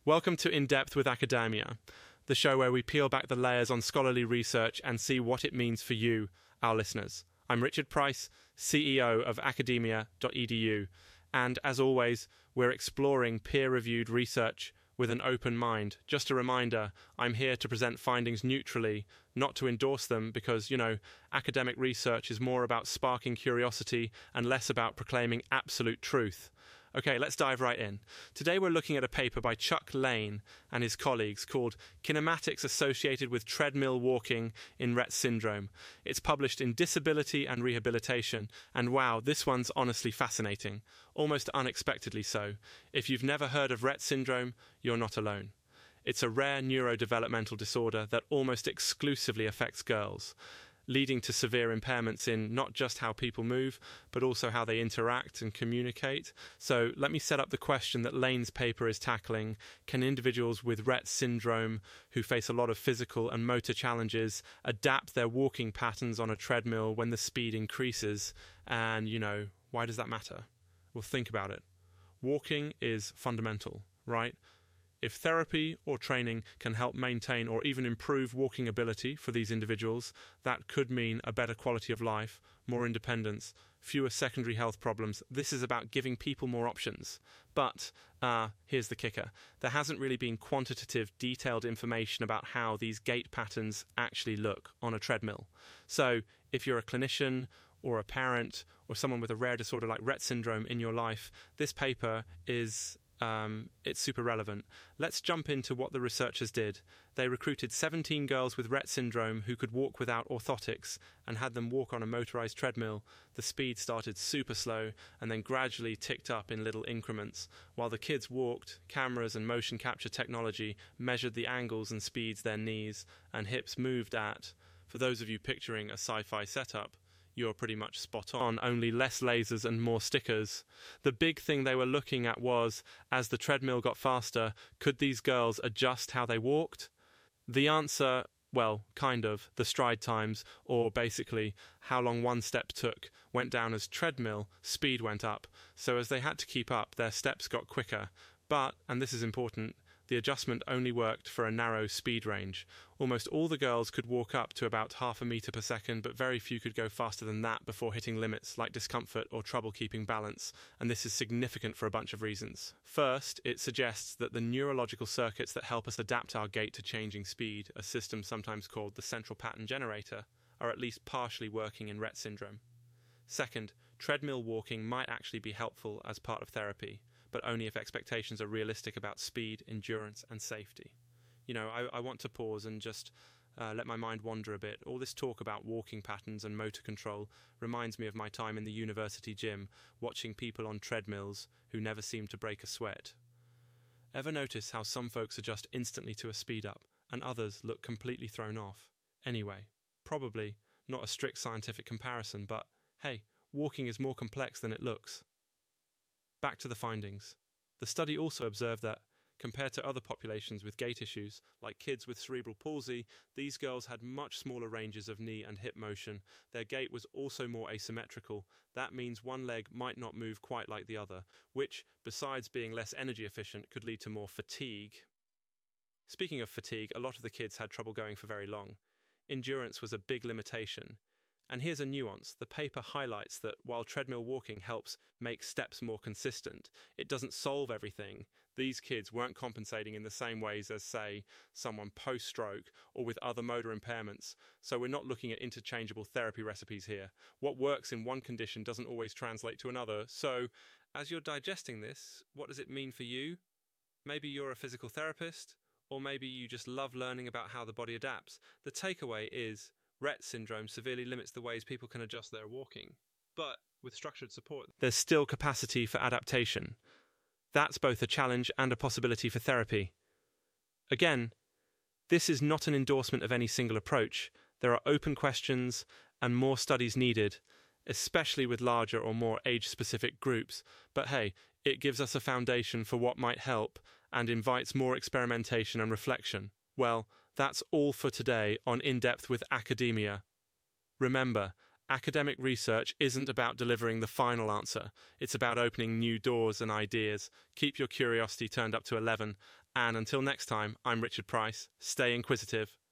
Welcome to In Depth with Academia, the show where we peel back the layers on scholarly research and see what it means for you, our listeners. I'm Richard Price, CEO of academia.edu, and as always, we're exploring peer-reviewed research with an open mind. Just a reminder, I'm here to present findings neutrally, not to endorse them because, academic research is more about sparking curiosity and less about proclaiming absolute truth. Okay, let's dive right in. Today we're looking at a paper by Chuck Lane and his colleagues called Kinematics Associated with Treadmill Walking in Rett Syndrome. It's published in Disability and Rehabilitation, and wow, this one's honestly fascinating, almost unexpectedly so. If you've never heard of Rett Syndrome, you're not alone. It's a rare neurodevelopmental disorder that almost exclusively affects girls, leading to severe impairments in not just how people move, but also how they interact and communicate. So let me set up the question that Lane's paper is tackling. Can individuals with Rett syndrome who face a lot of physical and motor challenges adapt their walking patterns on a treadmill when the speed increases? And, why does that matter? Well, think about it. Walking is fundamental, right? If therapy or training can help maintain or even improve walking ability for these individuals, that could mean a better quality of life, more independence, fewer secondary health problems. This is about giving people more options. But here's the kicker. There hasn't really been quantitative, detailed information about how these gait patterns actually look on a treadmill. So if you're a clinician or a parent or someone with a rare disorder like Rett syndrome in your life, this paper is it's super relevant. Let's jump into what the researchers did. They recruited 17 girls with Rett syndrome who could walk without orthotics and had them walk on a motorized treadmill. The speed started super slow and then gradually ticked up in little increments. While the kids walked, cameras and motion capture technology measured the angles and speeds their knees and hips moved at. For those of you picturing a sci-fi setup, you're pretty much spot on, only less lasers and more stickers. The big thing they were looking at was, as the treadmill got faster, could these girls adjust how they walked? The answer, well, kind of. The stride times, or basically how long one step took, went down as treadmill, speed went up. So as they had to keep up, their steps got quicker. But, and this is important, the adjustment only worked for a narrow speed range. Almost all the girls could walk up to about half a metre per second, but very few could go faster than that before hitting limits like discomfort or trouble keeping balance, and this is significant for a bunch of reasons. First, it suggests that the neurological circuits that help us adapt our gait to changing speed, a system sometimes called the central pattern generator, are at least partially working in Rett syndrome. Second, treadmill walking might actually be helpful as part of therapy, but only if expectations are realistic about speed, endurance, and safety. I want to pause and just let my mind wander a bit. All this talk about walking patterns and motor control reminds me of my time in the university gym, watching people on treadmills who never seem to break a sweat. Ever notice how some folks adjust instantly to a speed up, and others look completely thrown off? Anyway, probably not a strict scientific comparison, but hey, walking is more complex than it looks. Back to the findings. The study also observed that, compared to other populations with gait issues, like kids with cerebral palsy, these girls had much smaller ranges of knee and hip motion. Their gait was also more asymmetrical. That means one leg might not move quite like the other, which, besides being less energy efficient, could lead to more fatigue. Speaking of fatigue, a lot of the kids had trouble going for very long. Endurance was a big limitation. And here's a nuance. The paper highlights that while treadmill walking helps make steps more consistent, it doesn't solve everything. These kids weren't compensating in the same ways as, say, someone post-stroke or with other motor impairments. So we're not looking at interchangeable therapy recipes here. What works in one condition doesn't always translate to another. So as you're digesting this, what does it mean for you? Maybe you're a physical therapist, or maybe you just love learning about how the body adapts. The takeaway is, Rett syndrome severely limits the ways people can adjust their walking. But with structured support, there's still capacity for adaptation. That's both a challenge and a possibility for therapy. Again, this is not an endorsement of any single approach. There are open questions and more studies needed, especially with larger or more age-specific groups. But hey, it gives us a foundation for what might help and invites more experimentation and reflection. Well, that's all for today on In Depth with Academia. Remember, academic research isn't about delivering the final answer. It's about opening new doors and ideas. Keep your curiosity turned up to 11, And until next time, I'm Richard Price. Stay inquisitive.